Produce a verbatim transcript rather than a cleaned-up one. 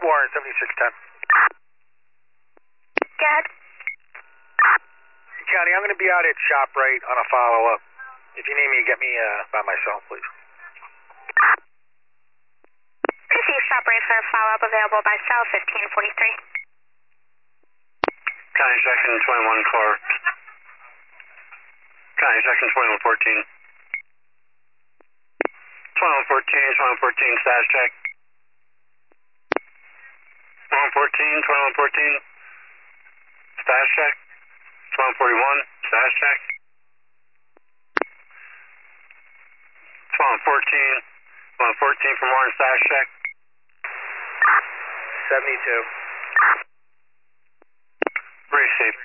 Warren, seventy-six ten. Dad? County, I'm going to be out at ShopRite on a follow-up. If you need me, get me uh, by myself, please. Receive ShopRite for a follow-up available by cell fifteen forty-three. County section twenty-one Clark. County section twenty-one fourteen. twenty-one fourteen, twenty-one fourteen, status check. twenty-one fourteen, twenty-one fourteen, status check. twenty-one forty-one, status check. twenty-one fourteen, twenty-one fourteen from Warren, status check. seventy-two. Receive.